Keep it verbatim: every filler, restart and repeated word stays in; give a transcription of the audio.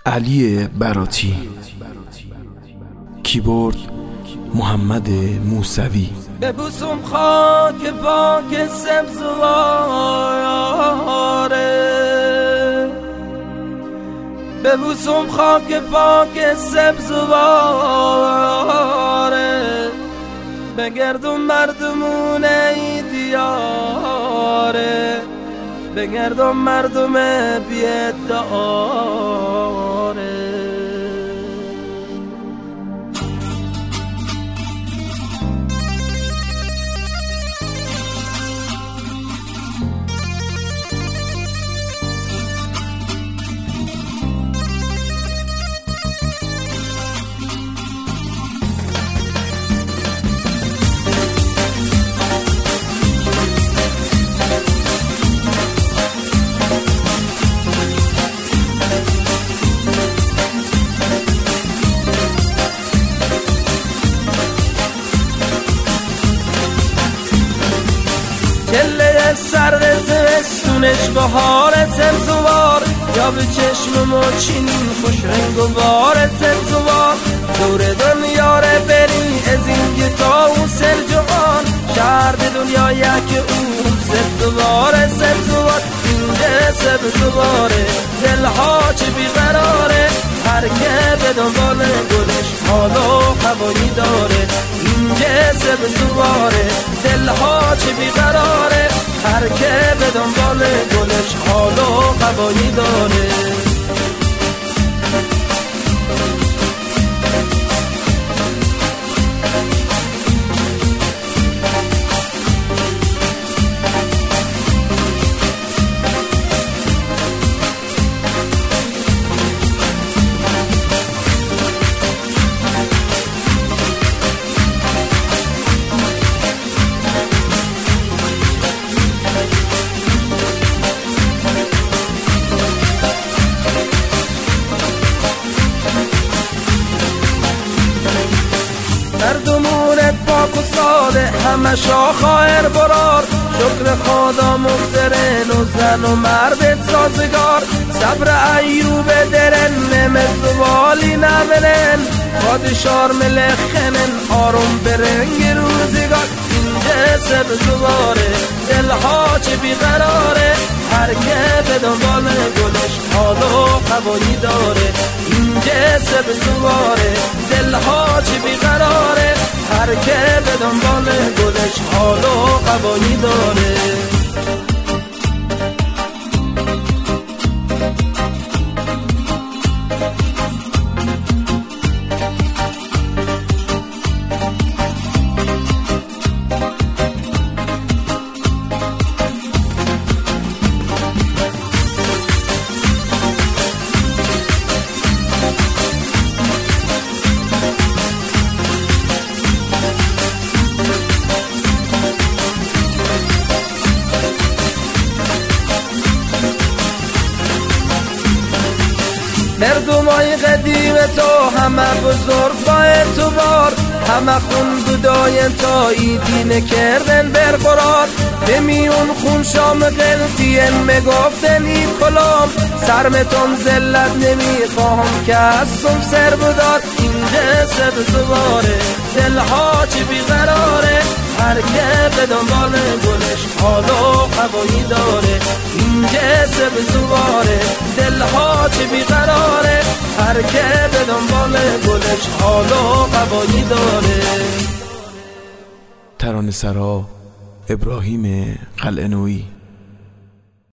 علی براتی، کیبورد محمد موسوی. ببوسم خاک پاک سبزواره، ببوسم خاک پاک سبزواره، بگردم مردمون ای دیاره، بگردم مردم بی‌ادعاره. چله سرد زمستونش بهار سبزوار، یا به چشم مچین خوش رنگ و بار سبزوار. دور دنیا رو بری از این گتا و سرجوان، شهر دنیا یک اون سبزوار سبزوار. اینجا سبزواره دلها چه بیقراره، هر که به دنبال گلش حال و هوایی داره. اینجا سبزواره دلها چه بیقراره، هر که به دنبال گلش حال و هوایی داره. مردمون پاک و ساده همه شاخایر برار، شکر خدا مقترن و زن و مرد سازگار. صبر ایوب درن نمت والی نمنن، پادشار ملخنن آروم برنگ روزگار. اینجا سبزواره دلها چه بیقراره، هر که به دنبال گلش حال و هوایی داره. اینجا سبزواره دلها چه بیقراره، هر که به دنبال گلش حال و هوایی داره. مردمای قدیم تو همه بزرگ با اعتبار، همه خون بودای تا ایدین کردن برقرار. به میون خون شام قلطین میگفتن ای کلام، سرمتون زلت نمیخواهم که هستم سر بدار. اینجا سبزواره دلها چه بیقراره، هر که به دنبال گلش حال و هوایی داره. اینجا سبزواره دلها چه بیقراره، هر که به دنبال گلش حال و هوایی داره. ترانه‌سرا ابراهیم قلعه‌نویی.